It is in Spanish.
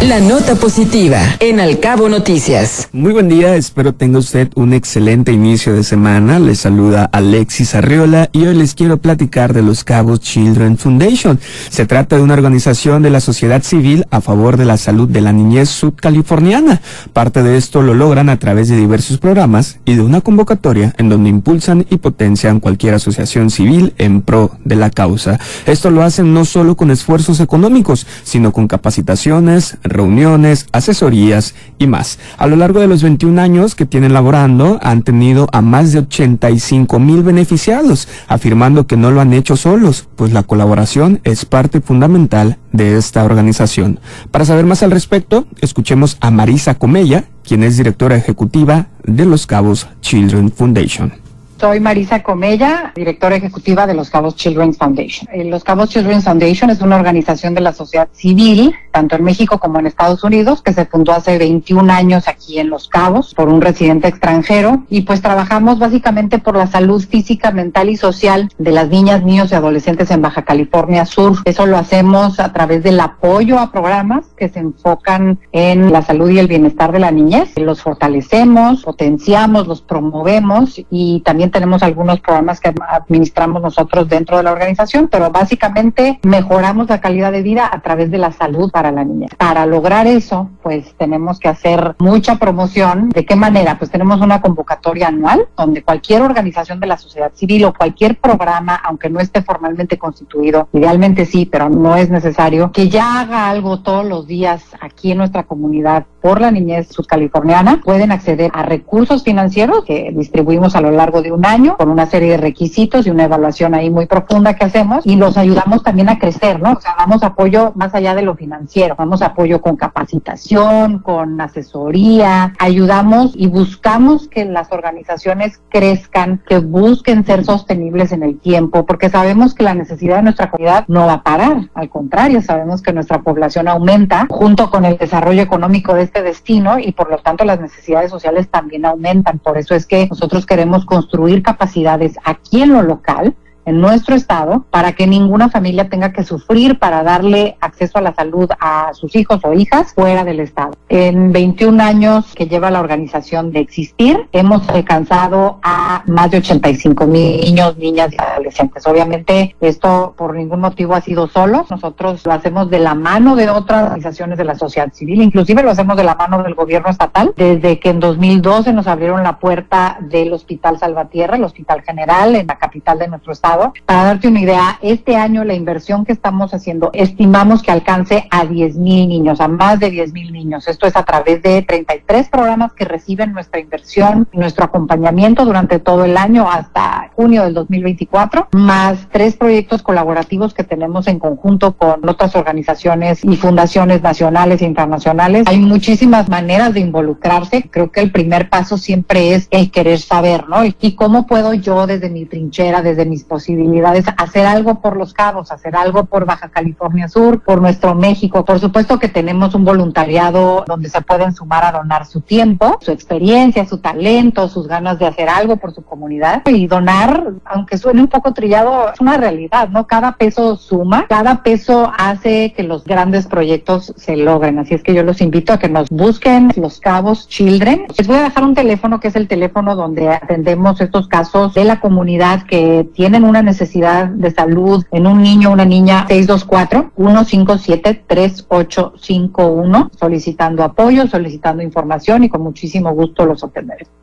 La nota positiva en Al Cabo Noticias. Muy buen día, espero tenga usted un excelente inicio de semana. Les saluda Alexis Arriola y hoy les quiero platicar de Los Cabos Children Foundation. Se trata de una organización de la sociedad civil a favor de la salud de la niñez sudcaliforniana. Parte de esto lo logran a través de diversos programas y de una convocatoria en donde impulsan y potencian cualquier asociación civil en pro de la causa. Esto lo hacen no solo con esfuerzos económicos, sino con capacitaciones, reuniones, asesorías y más. A lo largo de los 21 años que tienen laborando, han tenido a más de 85,000 beneficiados, afirmando que no lo han hecho solos, pues la colaboración es parte fundamental de esta organización. Para saber más al respecto, escuchemos a Marisa Comella, quien es directora ejecutiva de Los Cabos Children Foundation. Soy Marisa Comella, directora ejecutiva de Los Cabos Children's Foundation. Los Cabos Children's Foundation es una organización de la sociedad civil, tanto en México como en Estados Unidos, que se fundó hace 21 años aquí en Los Cabos por un residente extranjero, y pues trabajamos básicamente por la salud física, mental y social de las niñas, niños y adolescentes en Baja California Sur. Eso lo hacemos a través del apoyo a programas que se enfocan en la salud y el bienestar de la niñez. Los fortalecemos, potenciamos, los promovemos y también tenemos algunos programas que administramos nosotros dentro de la organización, pero básicamente mejoramos la calidad de vida a través de la salud para la niña. Para lograr eso, pues tenemos que hacer mucha promoción. ¿De qué manera? Pues tenemos una convocatoria anual donde cualquier organización de la sociedad civil o cualquier programa, aunque no esté formalmente constituido, idealmente sí, pero no es necesario, que ya haga algo todos los días aquí en nuestra comunidad por la niñez sudcaliforniana, pueden acceder a recursos financieros que distribuimos a lo largo de un año con una serie de requisitos y una evaluación ahí muy profunda que hacemos, y los ayudamos también a crecer, ¿no? O sea, damos apoyo más allá de lo financiero, damos apoyo con capacitación, con asesoría, ayudamos y buscamos que las organizaciones crezcan, que busquen ser sostenibles en el tiempo, porque sabemos que la necesidad de nuestra comunidad no va a parar, al contrario, sabemos que nuestra población aumenta junto con el desarrollo económico de este destino y por lo tanto las necesidades sociales también aumentan. Por eso es que nosotros queremos construir capacidades aquí en lo local, en nuestro estado, para que ninguna familia tenga que sufrir para darle acceso a la salud a sus hijos o hijas fuera del estado. En 21 años que lleva la organización de existir, hemos alcanzado a más de 85,000 niños, niñas y adolescentes. Obviamente esto por ningún motivo ha sido solo. Nosotros lo hacemos de la mano de otras organizaciones de la sociedad civil, inclusive lo hacemos de la mano del gobierno estatal, desde que en 2012 nos abrieron la puerta del Hospital Salvatierra, el Hospital General en la capital de nuestro estado. Para darte una idea, este año la inversión que estamos haciendo, estimamos que alcance a 10,000 niños, a más de 10,000 niños. Esto es a través de 33 programas que reciben nuestra inversión, nuestro acompañamiento durante todo el año hasta junio del 2024, más 3 proyectos colaborativos que tenemos en conjunto con otras organizaciones y fundaciones nacionales e internacionales. Hay muchísimas maneras de involucrarse. Creo que el primer paso siempre es el querer saber, ¿no? Y cómo puedo yo desde mi trinchera, desde mis posibilidades, hacer algo por Los Cabos, hacer algo por Baja California Sur, por nuestro México. Por supuesto que tenemos un voluntariado donde se pueden sumar a donar su tiempo, su experiencia, su talento, sus ganas de hacer algo por su comunidad. Y donar, aunque suene un poco trillado, es una realidad, ¿no? Cada peso suma, cada peso hace que los grandes proyectos se logren. Así es que yo los invito a que nos busquen Los Cabos Children. Les voy a dejar un teléfono que es el teléfono donde atendemos estos casos de la comunidad que tienen una necesidad de salud en un niño o una niña. 624-157-3851, solicitando apoyo, solicitando información, y con muchísimo gusto los atenderé.